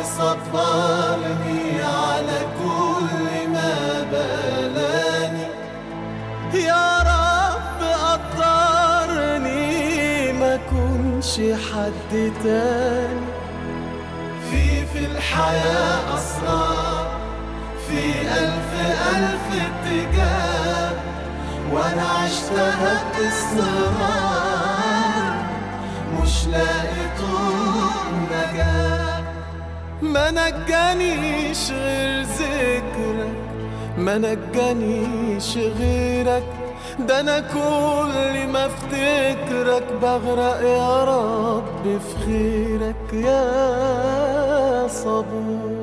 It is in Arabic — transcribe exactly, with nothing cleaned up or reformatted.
صبرني على كل ما بلاني. يا رب قدرني ما كنش حد تاني. في في الحياة أسرار، في ألف ألف اتجاه، وأنا عشتها باستمرار مش لاقي طول نجاة. ما نجانيش غير ذكرك، ما نجانيش غيرك، ده أنا كل ما افتكرك بغرق يا رب في خيرك يا صبور.